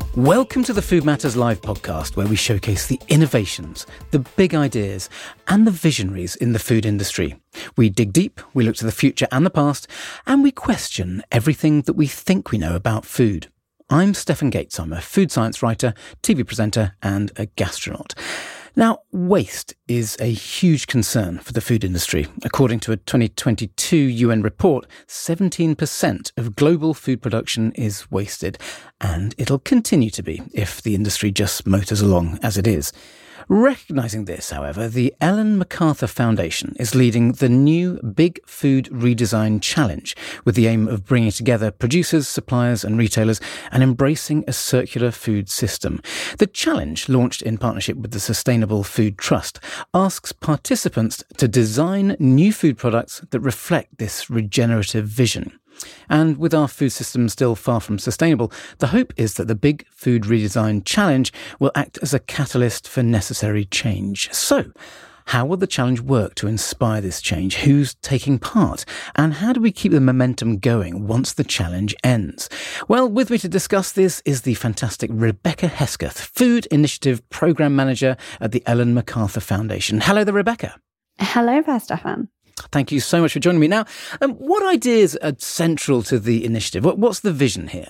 Welcome to the Food Matters Live podcast, where we showcase the innovations, the big ideas, and the visionaries in the food industry. We dig deep, we look to the future and the past, and we question everything that we think we know about food. I'm Stefan Gates. I'm a food science writer, TV presenter, and a gastronaut. Now, waste is a huge concern for the food industry. According to a 2022 UN report, 17% of global food production is wasted, and it'll continue to be if the industry just motors along as it is. Recognising this, however, the Ellen MacArthur Foundation is leading the new Big Food Redesign Challenge with the aim of bringing together producers, suppliers and retailers and embracing a circular food system. The challenge, launched in partnership with the Sustainable Food Trust, asks participants to design new food products that reflect this regenerative vision. And with our food system still far from sustainable, the hope is that the Big Food Redesign Challenge will act as a catalyst for necessary change. So, how will the challenge work to inspire this change? Who's taking part? And how do we keep the momentum going once the challenge ends? Well, with me to discuss this is the fantastic Rebecca Hesketh, Food Initiative Programme Manager at the Ellen MacArthur Foundation. Hello there, Rebecca. Hello there, Stefan. Thank you so much for joining me. Now, what ideas are central to the initiative? What's the vision here?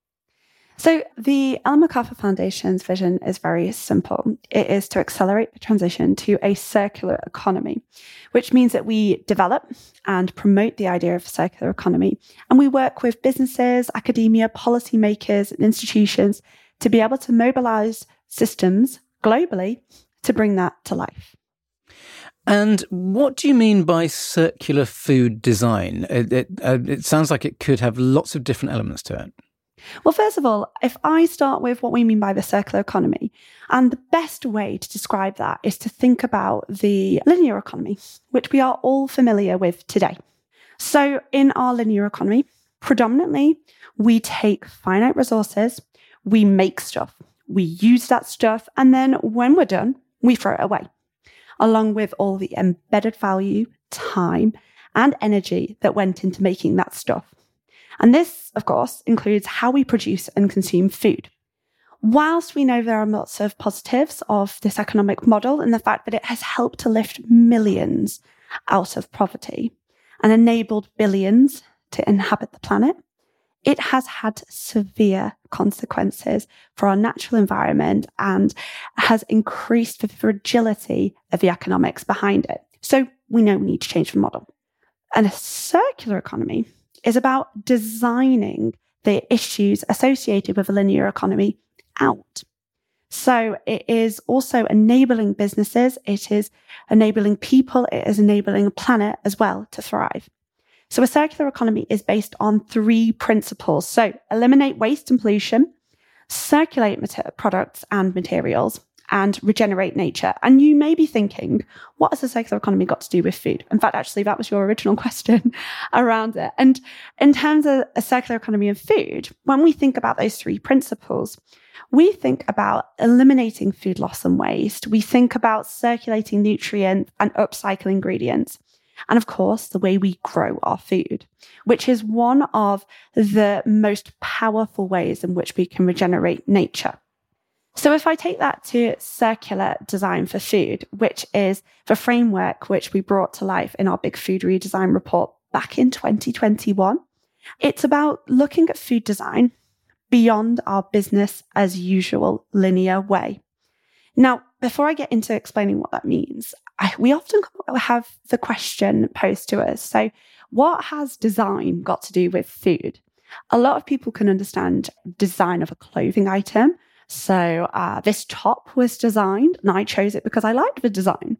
So the Ellen MacArthur Foundation's vision is very simple. It is to accelerate the transition to a circular economy, which means that we develop and promote the idea of a circular economy. And we work with businesses, academia, policymakers, and institutions to be able to mobilize systems globally to bring that to life. And what do you mean by circular food design? It sounds like it could have lots of different elements to it. Well, first of all, if I start with what we mean by the circular economy, and the best way to describe that is to think about the linear economy, which we are all familiar with today. So in our linear economy, predominantly, we take finite resources, we make stuff, we use that stuff, and then when we're done, we throw it away, along with all the embedded value, time, and energy that went into making that stuff. And this, of course, includes how we produce and consume food. Whilst we know there are lots of positives of this economic model and the fact that it has helped to lift millions out of poverty and enabled billions to inhabit the planet, it has had severe consequences for our natural environment and has increased the fragility of the economics behind it. So we know we need to change the model. And a circular economy is about designing the issues associated with a linear economy out. So it is also enabling businesses, it is enabling people, it is enabling a planet as well to thrive. So a circular economy is based on 3 principles. So eliminate waste and pollution, circulate products and materials, and regenerate nature. And you may be thinking, what has the circular economy got to do with food? In fact, actually, that was your original question around it. And in terms of a circular economy and food, when we think about those 3 principles, we think about eliminating food loss and waste. We think about circulating nutrients and upcycling ingredients. And of course, the way we grow our food, which is one of the most powerful ways in which we can regenerate nature. So if I take that to circular design for food, which is the framework which we brought to life in our Big Food Redesign report back in 2021, it's about looking at food design beyond our business as usual linear way. Now, before I get into explaining what that means, we often have the question posed to us. So what has design got to do with food? A lot of people can understand design of a clothing item. So this top was designed, and I chose it because I liked the design.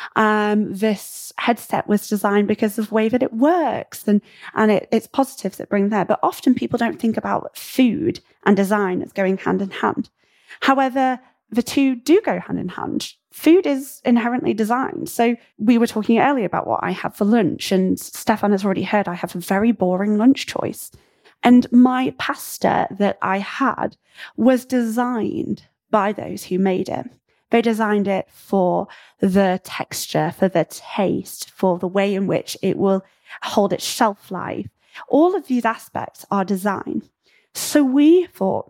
This headset was designed because of the way that it works and it's positives that bring there. But often people don't think about food and design as going hand in hand. However, the two do go hand in hand. Food is inherently designed. So we were talking earlier about what I had for lunch, and Stefan has already heard I have a very boring lunch choice. And my pasta that I had was designed by those who made it. They designed it for the texture, for the taste, for the way in which it will hold its shelf life. All of these aspects are design. So we thought,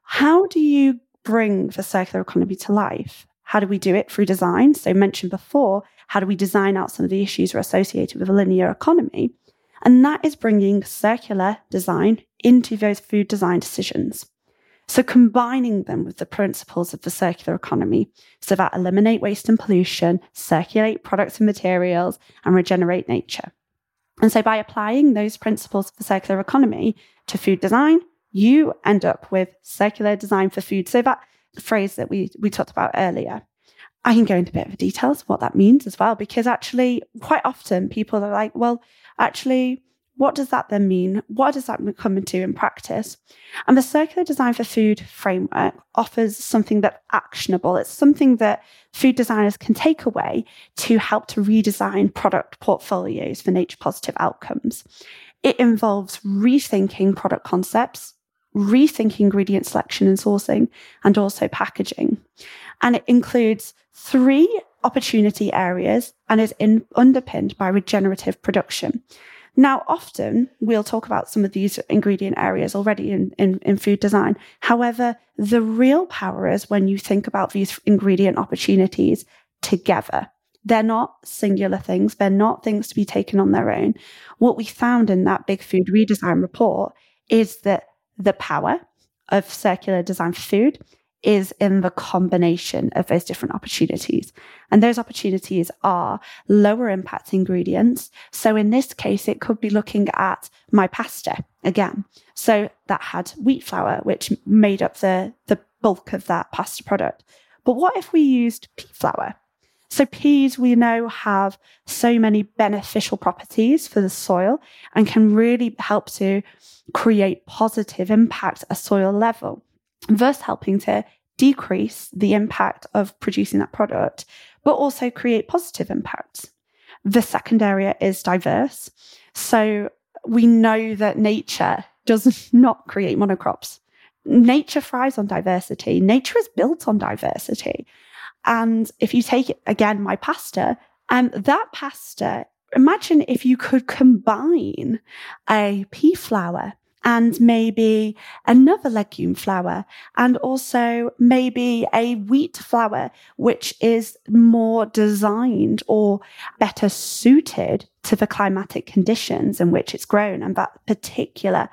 how do you bring the circular economy to life? How do we do it? Through design. So mentioned before, how do we design out some of the issues that are associated with a linear economy? And that is bringing circular design into those food design decisions. So combining them with the principles of the circular economy, so that eliminate waste and pollution, circulate products and materials, and regenerate nature. And so by applying those principles of the circular economy to food design, you end up with circular design for food. So that phrase that we talked about earlier, I can go into a bit of details of what that means as well, because actually quite often people are like, well, actually, what does that then mean? What does that come into in practice? And the circular design for food framework offers something that's actionable. It's something that food designers can take away to help to redesign product portfolios for nature positive outcomes. It involves rethinking product concepts, rethinking ingredient selection and sourcing, and also packaging. And it includes 3 opportunity areas and is underpinned by regenerative production. Now, often we'll talk about some of these ingredient areas already in food design. However, the real power is when you think about these ingredient opportunities together. They're not singular things. They're not things to be taken on their own. What we found in that Big Food Redesign report is that the power of circular design for food is in the combination of those different opportunities. And those opportunities are lower impact ingredients. So in this case, it could be looking at my pasta again. So that had wheat flour, which made up the bulk of that pasta product. But what if we used pea flour? So peas, we know, have so many beneficial properties for the soil and can really help to create positive impact at a soil level, thus helping to decrease the impact of producing that product, but also create positive impacts. The second area is diverse. So we know that nature does not create monocrops. Nature thrives on diversity. Nature is built on diversity. And if you take, again, my pasta, that pasta, imagine if you could combine a pea flour and maybe another legume flour, and also maybe a wheat flour, which is more designed or better suited to the climatic conditions in which it's grown and that particular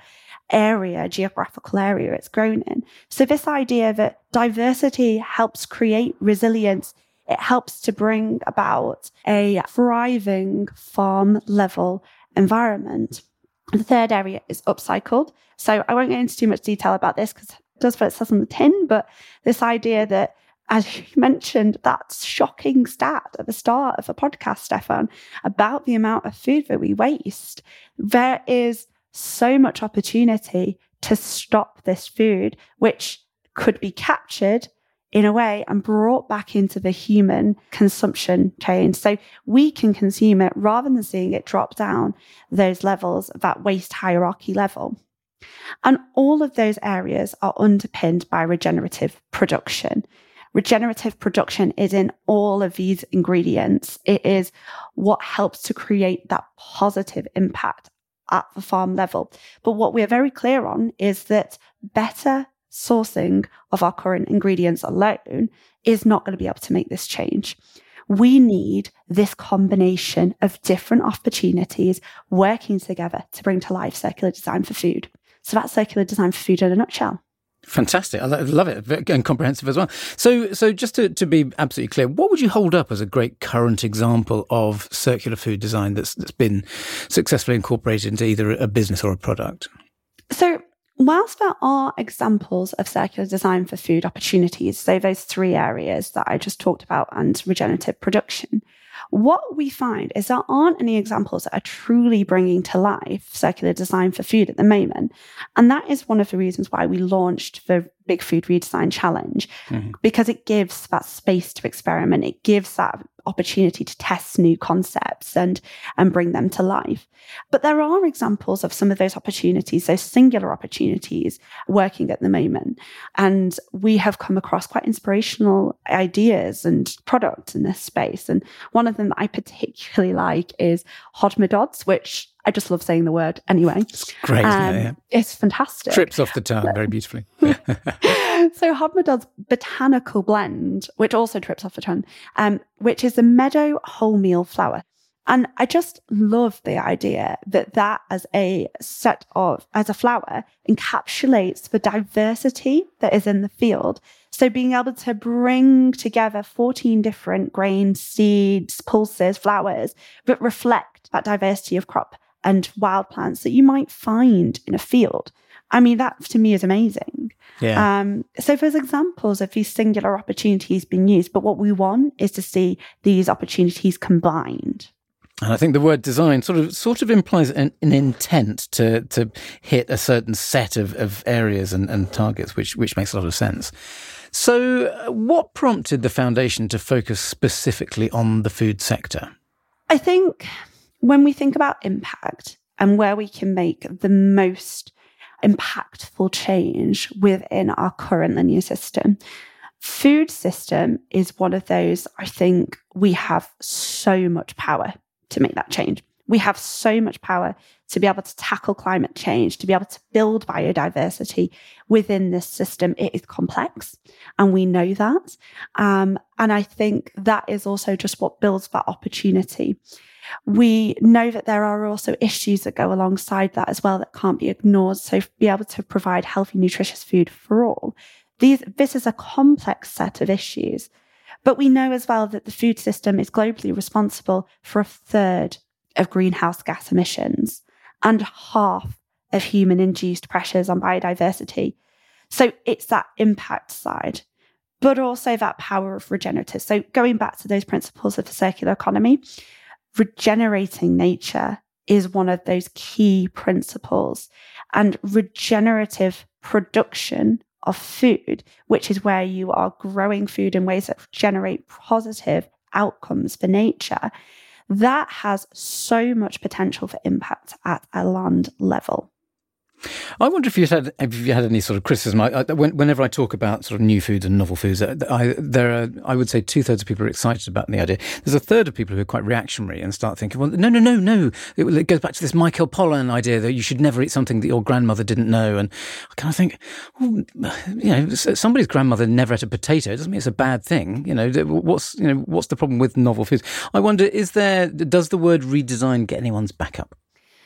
geographical area it's grown in. So this idea that diversity helps create resilience, it helps to bring about a thriving farm level environment. The third area is upcycled. So I won't get into too much detail about this because it does what it says on the tin, but this idea that, as you mentioned, that shocking stat at the start of the podcast, Stefan, about the amount of food that we waste, there is so much opportunity to stop this food, which could be captured in a way and brought back into the human consumption chain. So we can consume it rather than seeing it drop down those levels, that waste hierarchy level. And all of those areas are underpinned by regenerative production. Regenerative production is in all of these ingredients. It is what helps to create that positive impact at the farm level. But what we're very clear on is that better sourcing of our current ingredients alone is not going to be able to make this change. We need this combination of different opportunities working together to bring to life circular design for food. So that's circular design for food in a nutshell. Fantastic. I love it. And comprehensive as well. So just to be absolutely clear, what would you hold up as a great current example of circular food design that's been successfully incorporated into either a business or a product? So whilst there are examples of circular design for food opportunities, so those 3 areas that I just talked about and regenerative production, what we find is there aren't any examples that are truly bringing to life circular design for food at the moment. And that is one of the reasons why we launched the Big Food Redesign Challenge, because it gives that space to experiment. It gives that opportunity to test new concepts and bring them to life. But there are examples of some of those opportunities, those singular opportunities working at the moment. And we have come across quite inspirational ideas and products in this space. And one of them that I particularly like is Hodmedod's, which I just love saying the word anyway. It's great. It's fantastic. Trips off the tongue very beautifully. So Hodmedod's botanical blend, which also trips off the tongue, which is the meadow wholemeal flour. And I just love the idea that as a flour encapsulates the diversity that is in the field. So being able to bring together 14 different grains, seeds, pulses, flowers that reflect that diversity of crop and wild plants that you might find in a field. I mean, that to me is amazing. Yeah. So there's examples of these singular opportunities being used, but what we want is to see these opportunities combined. And I think the word design sort of implies an intent to hit a certain set of areas and targets, which makes a lot of sense. So what prompted the foundation to focus specifically on the food sector? I think when we think about impact and where we can make the most impactful change within our current linear system, food system is one of those. I think we have so much power to make that change. We have so much power to be able to tackle climate change, to be able to build biodiversity within this system. It is complex, and we know that. And I think that is also just what builds that opportunity. We know that there are also issues that go alongside that as well that can't be ignored. So be able to provide healthy, nutritious food for all. This is a complex set of issues. But we know as well that the food system is globally responsible for a third of greenhouse gas emissions and half of human-induced pressures on biodiversity. So it's that impact side, but also that power of regenerative. So going back to those principles of the circular economy, regenerating nature is one of those key principles, and regenerative production of food, which is where you are growing food in ways that generate positive outcomes for nature, that has so much potential for impact at a land level. I wonder if you had any sort of criticism. Whenever I talk about sort of new foods and novel foods, I would say 2/3 of people are excited about the idea. There's a third of people who are quite reactionary and start thinking, well, no. It goes back to this Michael Pollan idea that you should never eat something that your grandmother didn't know. And I kind of think, well, somebody's grandmother never ate a potato. It doesn't mean it's a bad thing. What's the problem with novel foods? I wonder, does the word redesign get anyone's back up?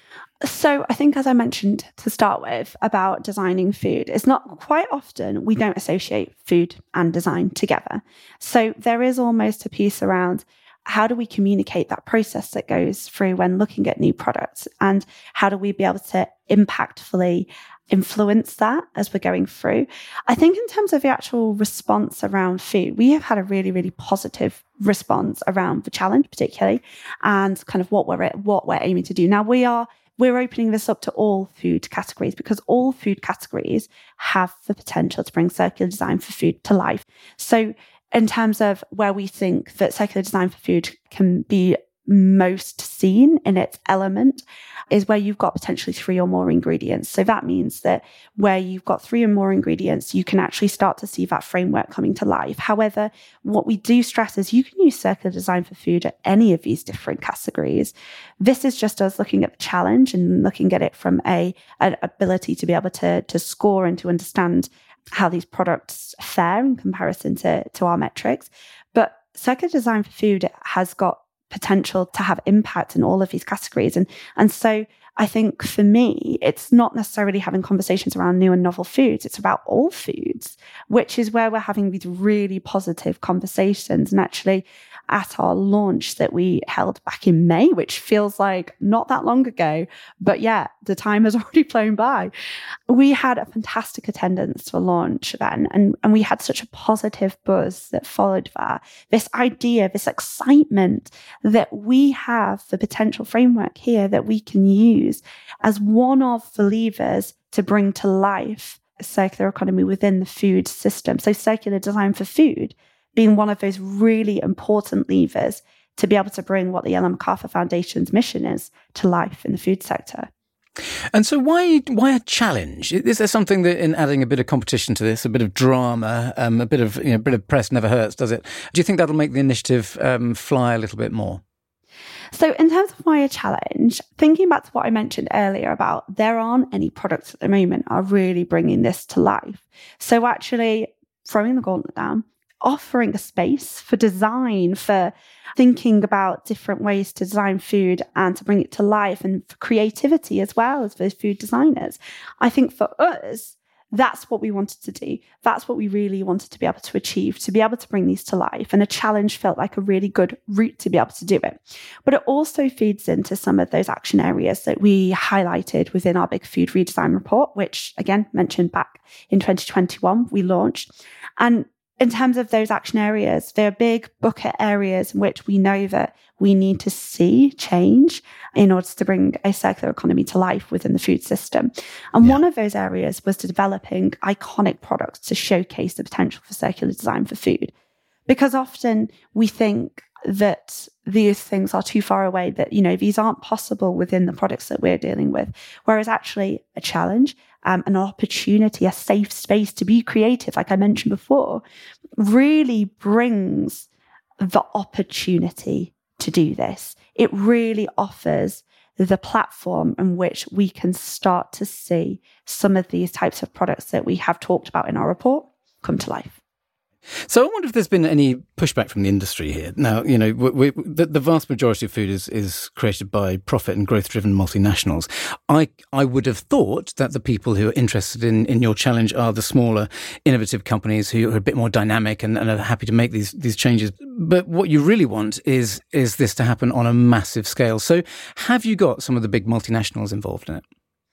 So I think, as I mentioned to start with about designing food, it's not quite often we don't associate food and design together. So there is almost a piece around how do we communicate that process that goes through when looking at new products, and how do we be able to impactfully influence that as we're going through. I think in terms of the actual response around food, we have had a really, really positive response around the challenge particularly, and kind of what we're aiming to do. Now we're opening this up to all food categories, because all food categories have the potential to bring circular design for food to life. So in terms of where we think that circular design for food can be most seen in its element is where you've got potentially 3 or more ingredients. So that means that where you've got 3 or more ingredients, you can actually start to see that framework coming to life. However, what we do stress is you can use circular design for food at any of these different categories. This is just us looking at the challenge and looking at it from an ability to be able to score and to understand how these products fare in comparison to our metrics. But circular design for food has got potential to have impact in all of these categories. And so I think for me, it's not necessarily having conversations around new and novel foods. It's about all foods, which is where we're having these really positive conversations. And actually at our launch that we held back in May, which feels like not that long ago, but yeah, the time has already flown by. We had a fantastic attendance to launch then, and we had such a positive buzz that followed that. This idea, this excitement that we have the potential framework here that we can use as one of the levers to bring to life a circular economy within the food system. So circular design for food being one of those really important levers to be able to bring what the Ellen MacArthur Foundation's mission is to life in the food sector. And so why a challenge? Is there something that in adding a bit of competition to this, a bit of drama, a bit of press never hurts, does it? Do you think that'll make the initiative fly a little bit more? So in terms of why a challenge, thinking back to what I mentioned earlier about there aren't any products at the moment are really bringing this to life. So actually throwing the gauntlet down, offering a space for design, for thinking about different ways to design food and to bring it to life, and for creativity as well as for food designers. I think for us, that's what we wanted to do. That's what we really wanted to be able to achieve, to be able to bring these to life. And a challenge felt like a really good route to be able to do it. But it also feeds into some of those action areas that we highlighted within our Big Food Redesign report, which again, mentioned back in 2021, we launched. And in terms of those action areas, there are big bucket areas in which we know that we need to see change in order to bring a circular economy to life within the food system. And one of those areas was developing iconic products to showcase the potential for circular design for food. Because often we think that these things are too far away, that, these aren't possible within the products that we're dealing with. Whereas actually a challenge, an opportunity, a safe space to be creative, like I mentioned before, really brings the opportunity to do this. It really offers the platform in which we can start to see some of these types of products that we have talked about in our report come to life. So I wonder if there's been any pushback from the industry here. Now, the vast majority of food is created by profit and growth-driven multinationals. I would have thought that the people who are interested in your challenge are the smaller, innovative companies who are a bit more dynamic and are happy to make these changes. But what you really want is this to happen on a massive scale. So have you got some of the big multinationals involved in it?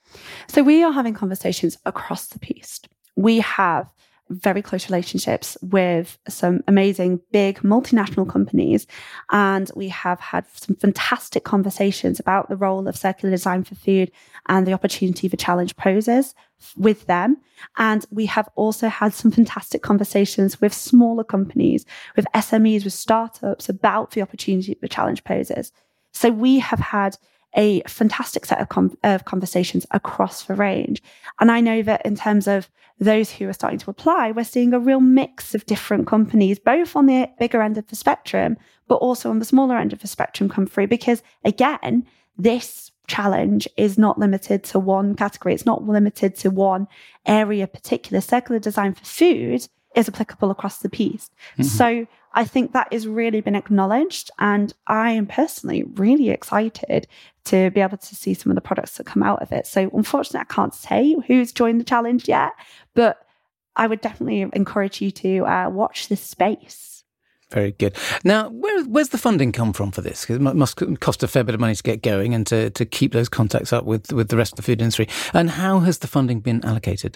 So we are having conversations across the piece. We have very close relationships with some amazing big multinational companies. And we have had some fantastic conversations about the role of circular design for food and the opportunity the challenge poses with them. And we have also had some fantastic conversations with smaller companies, with SMEs, with startups about the opportunity the challenge poses. So we have had a fantastic set of conversations across the range. And I know that in terms of those who are starting to apply, we're seeing a real mix of different companies, both on the bigger end of the spectrum, but also on the smaller end of the spectrum come through. Because again, this challenge is not limited to one category. It's not limited to one area particular. Circular design for food is applicable across the piece. Mm-hmm. So I think that has really been acknowledged. And I am personally really excited to be able to see some of the products that come out of it. So unfortunately, I can't say who's joined the challenge yet, but I would definitely encourage you to watch this space. Very good. Now, where's the funding come from for this? Because it must cost a fair bit of money to get going and to keep those contacts up with the rest of the food industry. And how has the funding been allocated?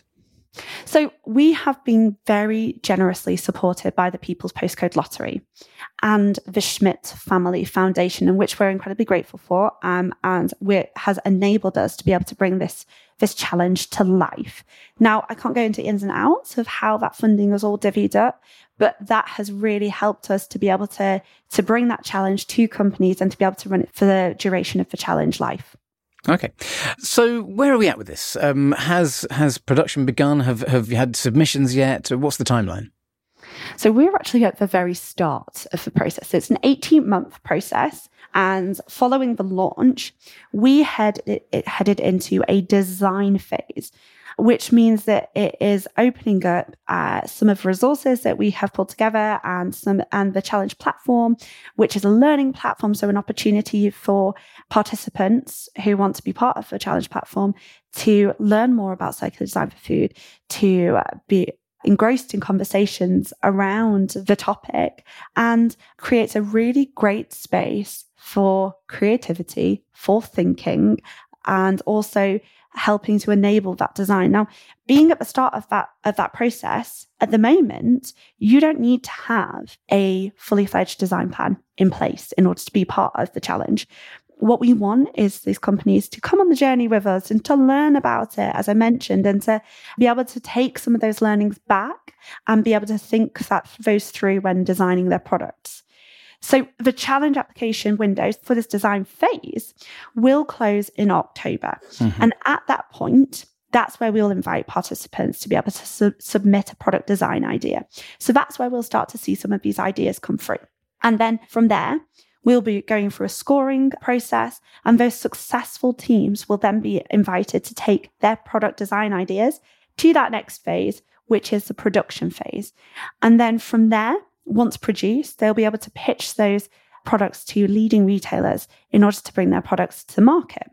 So we have been very generously supported by the People's Postcode Lottery and the Schmidt Family Foundation, in which we're incredibly grateful for, and has enabled us to be able to bring this challenge to life. Now, I can't go into ins and outs of how that funding was all divvied up, but that has really helped us to be able to bring that challenge to companies and to be able to run it for the duration of the challenge life. Okay. So where are we at with this? Has production begun? Have you had submissions yet? What's the timeline? So we're actually at the very start of the process. It's an 18-month process. And following the launch, we headed into a design phase, which means that it is opening up some of the resources that we have pulled together and the challenge platform, which is a learning platform. So an opportunity for participants who want to be part of the challenge platform to learn more about circular design for food, to be engrossed in conversations around the topic, and creates a really great space for creativity, for thinking, and also helping to enable that design. Now, being at the start of that process, at the moment, you don't need to have a fully fledged design plan in place in order to be part of the challenge. What we want is these companies to come on the journey with us and to learn about it, as I mentioned, and to be able to take some of those learnings back and be able to think those through when designing their products. So the challenge application windows for this design phase will close in October. Mm-hmm. And at that point, that's where we'll invite participants to be able to submit a product design idea. So that's where we'll start to see some of these ideas come through. And then from there, We'll be going through a scoring process, and those successful teams will then be invited to take their product design ideas to that next phase, which is the production phase. And then from there, once produced, they'll be able to pitch those products to leading retailers in order to bring their products to the market.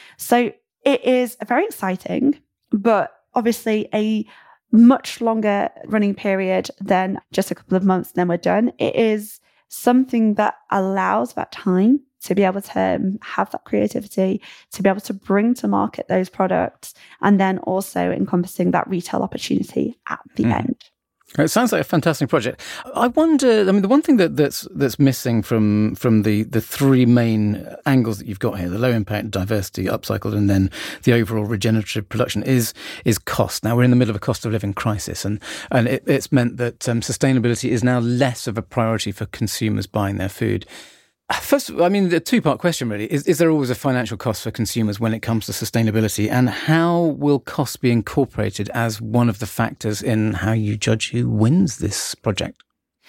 So it is very exciting, but obviously a much longer running period than just a couple of months, then we're done. It is something that allows that time to be able to have that creativity, to be able to bring to market those products, and then also encompassing that retail opportunity at the end. It sounds like a fantastic project. I wonder, the one thing that's missing from the three main angles that you've got here, the low impact, diversity, upcycled, and then the overall regenerative production is cost. Now we're in the middle of a cost of living crisis, and it's meant that sustainability is now less of a priority for consumers buying their food. First, the two-part question really, is there always a financial cost for consumers when it comes to sustainability, and how will cost be incorporated as one of the factors in how you judge who wins this project?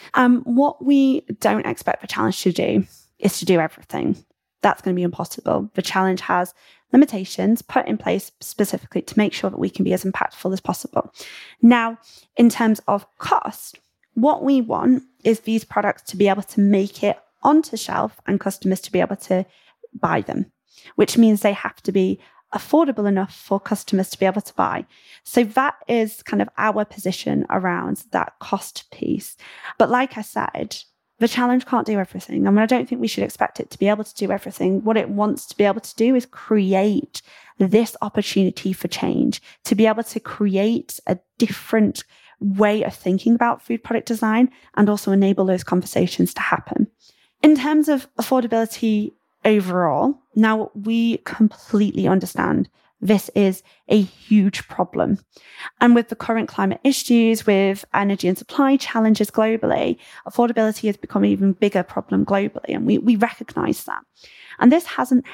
What we don't expect the challenge to do is to do everything. That's going to be impossible. The challenge has limitations put in place specifically to make sure that we can be as impactful as possible. Now, in terms of cost, what we want is these products to be able to make it onto shelf and customers to be able to buy them, which means they have to be affordable enough for customers to be able to buy. So that is kind of our position around that cost piece. But like I said, the challenge can't do everything. I don't think we should expect it to be able to do everything. What it wants to be able to do is create this opportunity for change, to be able to create a different way of thinking about food product design and also enable those conversations to happen. In terms of affordability overall, now we completely understand this is a huge problem. And with the current climate issues, with energy and supply challenges globally, affordability has become an even bigger problem globally. And we recognize that. And this hasn't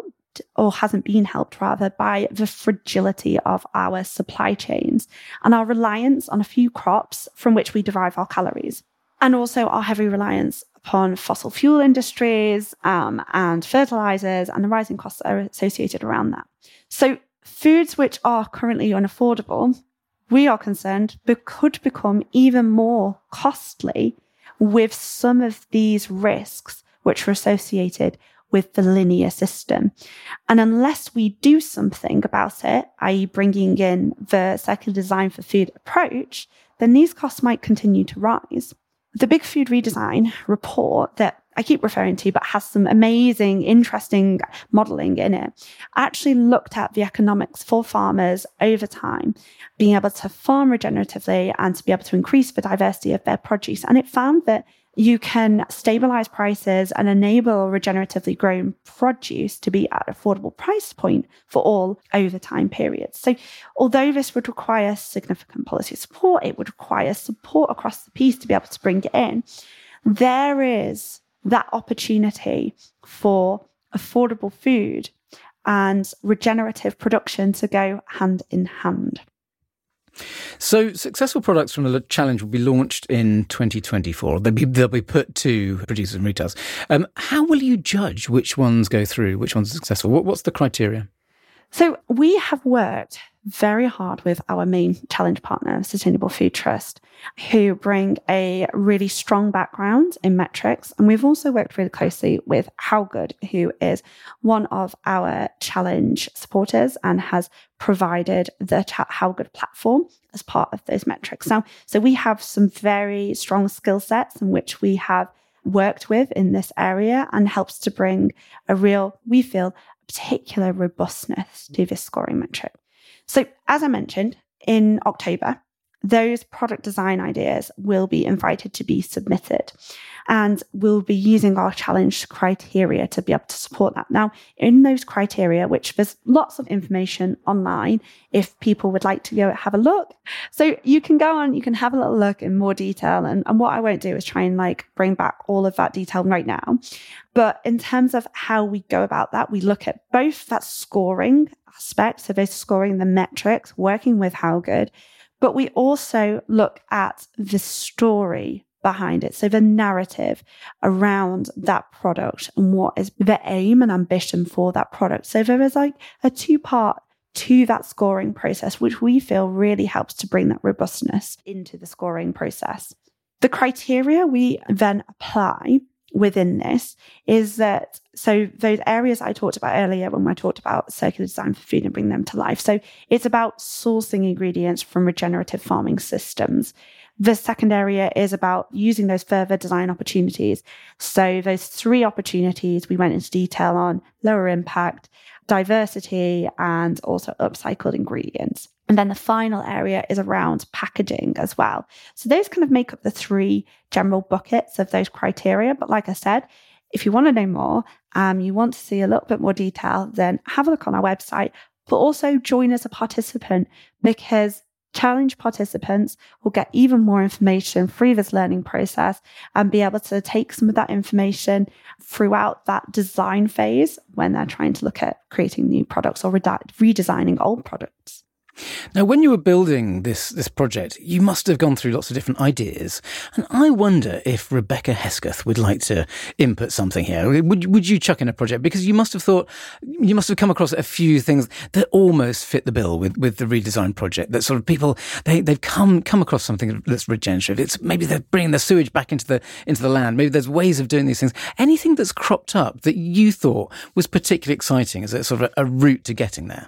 been helped by the fragility of our supply chains and our reliance on a few crops from which we derive our calories. And also our heavy reliance upon fossil fuel industries and fertilizers and the rising costs that are associated around that. So foods which are currently unaffordable, we are concerned, but could become even more costly with some of these risks which are associated with the linear system. And unless we do something about it, i.e. bringing in the circular design for food approach, then these costs might continue to rise. The Big Food Redesign report that I keep referring to, but has some amazing, interesting modeling in it, actually looked at the economics for farmers over time, being able to farm regeneratively and to be able to increase the diversity of their produce. And it found that you can stabilize prices and enable regeneratively grown produce to be at an affordable price point for all over time periods. So although this would require significant policy support, it would require support across the piece to be able to bring it in, there is that opportunity for affordable food and regenerative production to go hand in hand. So successful products from the challenge will be launched in 2024. They'll be put to producers and retailers. How will you judge which ones go through, which ones are successful? What's the criteria? So we have worked very hard with our main challenge partner, Sustainable Food Trust, who bring a really strong background in metrics. And we've also worked really closely with HowGood, who is one of our challenge supporters and has provided the HowGood platform as part of those metrics. Now, so we have some very strong skill sets in which we have worked with in this area and helps to bring a real, we feel, particular robustness to this scoring metric. So as I mentioned, in October, those product design ideas will be invited to be submitted, and we'll be using our challenge criteria to be able to support that. Now, in those criteria, which there's lots of information online if people would like to go have a look. So you can go on, you can have a little look in more detail. And what I won't do is try and bring back all of that detail right now. But in terms of how we go about that, we look at both that scoring aspect, so those scoring the metrics, working with HowGood, but we also look at the story behind it. So the narrative around that product and what is the aim and ambition for that product. So there is like a two-part to that scoring process, which we feel really helps to bring that robustness into the scoring process. The criteria we then apply within this is that, so those areas I talked about earlier when I talked about circular design for food and bring them to life. So it's about sourcing ingredients from regenerative farming systems. The second area is about using those further design opportunities. So those three opportunities we went into detail on: lower impact, diversity, and also upcycled ingredients. And then the final area is around packaging as well. So those kind of make up the three general buckets of those criteria. But like I said, if you want to know more, you want to see a little bit more detail, then have a look on our website, but also join as a participant, because challenge participants will get even more information through this learning process and be able to take some of that information throughout that design phase when they're trying to look at creating new products or redesigning old products. Now, when you were building this project, you must have gone through lots of different ideas. And I wonder if Rebecca Hesketh would like to input something here. Would you chuck in a project? Because you must have come across a few things that almost fit the bill with the redesign project, that sort of people, they've come across something that's regenerative. It's maybe they're bringing the sewage back into the land. Maybe there's ways of doing these things. Anything that's cropped up that you thought was particularly exciting as a sort of a route to getting there?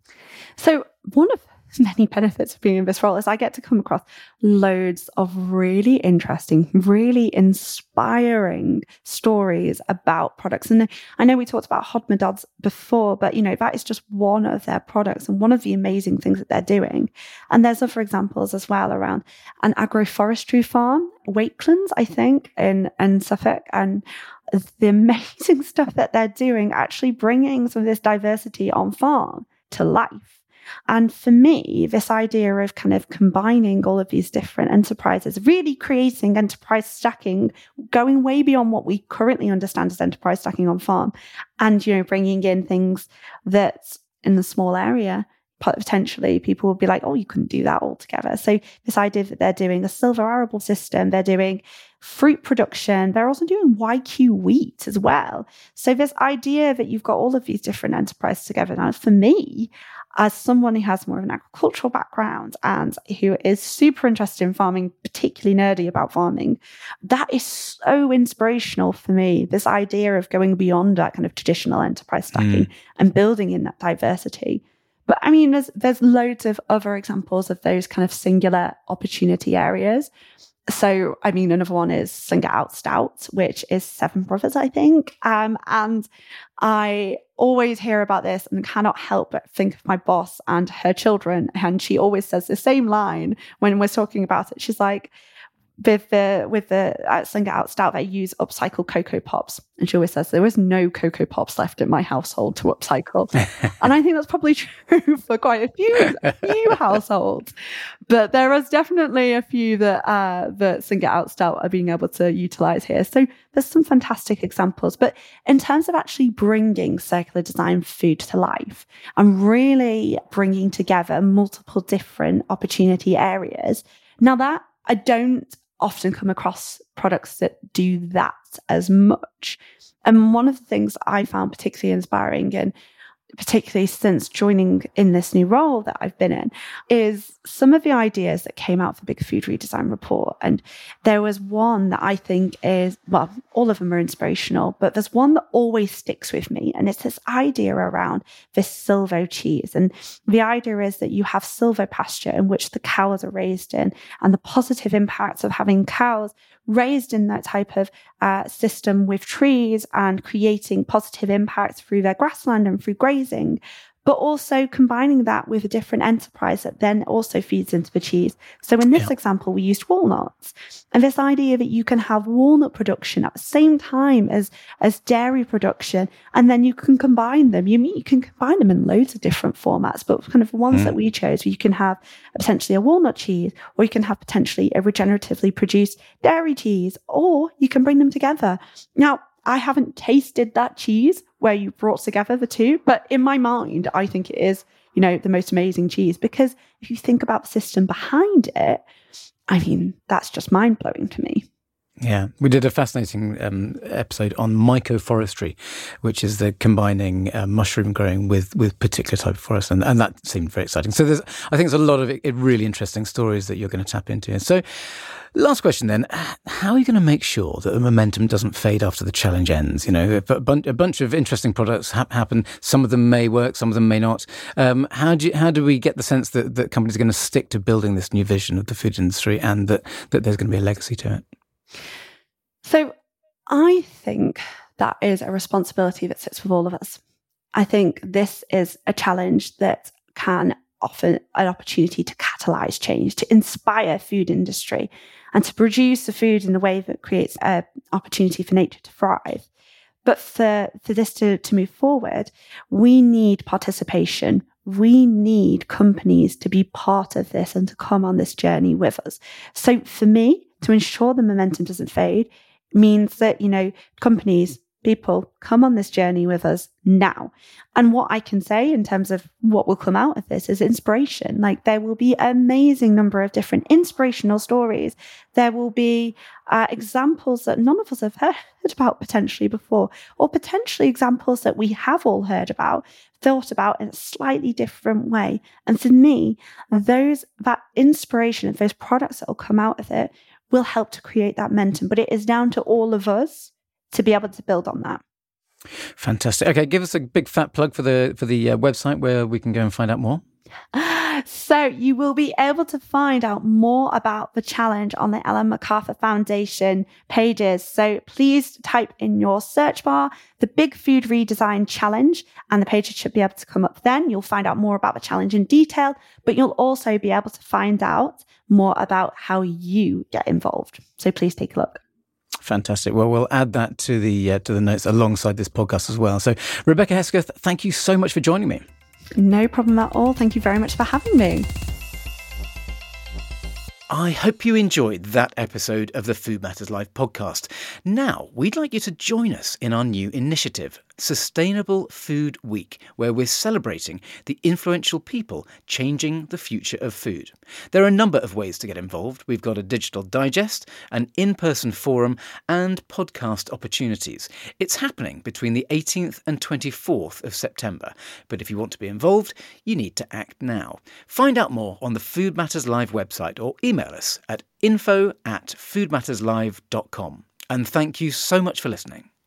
So one of many benefits of being in this role is I get to come across loads of really interesting, really inspiring stories about products. And I know we talked about Hodmedod's before, but that is just one of their products and one of the amazing things that they're doing. And there's other examples as well around an agroforestry farm, Wakelands, I think, in Suffolk, and the amazing stuff that they're doing, actually bringing some of this diversity on farm to life. And for me, this idea of kind of combining all of these different enterprises, really creating enterprise stacking, going way beyond what we currently understand as enterprise stacking on farm, and, bringing in things that in the small area, potentially people would be like, oh, you couldn't do that altogether. So this idea that they're doing a silver arable system, they're doing fruit production, they're also doing YQ wheat as well. So this idea that you've got all of these different enterprises together. Now, for me, as someone who has more of an agricultural background and who is super interested in farming, particularly nerdy about farming, that is so inspirational for me, this idea of going beyond that kind of traditional enterprise stacking and building in that diversity. But I mean, there's loads of other examples of those kind of singular opportunity areas. So, I mean, another one is Sing It Out Stout, which is Seven Brothers, I think. And I always hear about this and cannot help but think of my boss and her children. And she always says the same line when we're talking about it. She's like, with the Sing It Out Stout, they use upcycled Cocoa Pops. And she always says, there is no Cocoa Pops left in my household to upcycle. And I think that's probably true for quite a few households. But there is definitely a few that Sing It Out Stout are being able to utilize here. So there's some fantastic examples. But in terms of actually bringing circular design food to life and really bringing together multiple different opportunity areas, now that I don't often come across products that do that as much. And one of the things I found particularly inspiring, and particularly since joining in this new role that I've been in, is some of the ideas that came out of the Big Food Redesign report. And there was one that I think is, well, all of them are inspirational, but there's one that always sticks with me. And it's this idea around this silvo cheese. And the idea is that you have silvopasture in which the cows are raised in, and the positive impacts of having cows raised in that type of system with trees and creating positive impacts through their grassland and through grazing, but also combining that with a different enterprise that then also feeds into the cheese. So in this example, we used walnuts, and this idea that you can have walnut production at the same time as dairy production, and then you can combine them. You can combine them in loads of different formats, but kind of ones that we chose, you can have potentially a walnut cheese, or you can have potentially a regeneratively produced dairy cheese, or you can bring them together. Now, I haven't tasted that cheese where you brought together the two, but in my mind, I think it is, the most amazing cheese, because if you think about the system behind it, I mean, that's just mind blowing to me. Yeah, we did a fascinating episode on mycoforestry, which is the combining mushroom growing with particular type of forest, and that seemed very exciting. So I think there's a lot of really interesting stories that you're going to tap into. So last question then, how are you going to make sure that the momentum doesn't fade after the challenge ends? You know, if a bunch of interesting products happen, some of them may work, some of them may not. How do we get the sense that companies are going to stick to building this new vision of the food industry and that there's going to be a legacy to it? So I think that is a responsibility that sits with all of us. I think this is a challenge that can offer an opportunity to catalyse change, to inspire food industry, and to produce the food in a way that creates an opportunity for nature to thrive. But for this to move forward, we need participation. We need companies to be part of this and to come on this journey with us. So for me, to ensure the momentum doesn't fade means that, companies, people come on this journey with us now. And what I can say in terms of what will come out of this is inspiration. Like, there will be an amazing number of different inspirational stories. There will be examples that none of us have heard about potentially before, or potentially examples that we have all heard about, thought about in a slightly different way. And for me, that inspiration of those products that will come out of it will help to create that momentum. But it is down to all of us to be able to build on that. Fantastic. Okay, give us a big fat plug for the website where we can go and find out more. So you will be able to find out more about the challenge on the Ellen MacArthur Foundation pages. So please type in your search bar, the Big Food Redesign Challenge, and the page should be able to come up then. You'll find out more about the challenge in detail, but you'll also be able to find out more about how you get involved. So please take a look. Fantastic. Well, we'll add that to the notes alongside this podcast as well. So Rebecca Hesketh, thank you so much for joining me. No problem at all. Thank you very much for having me. I hope you enjoyed that episode of the Food Matters Live podcast. Now, we'd like you to join us in our new initiative, Sustainable Food Week, where we're celebrating the influential people changing the future of food. There are a number of ways to get involved. We've got a digital digest, an in-person forum, and podcast opportunities. It's happening between the 18th and 24th of September. But if you want to be involved, you need to act now. Find out more on the Food Matters Live website or email us at info@foodmatterslive.com. And thank you so much for listening.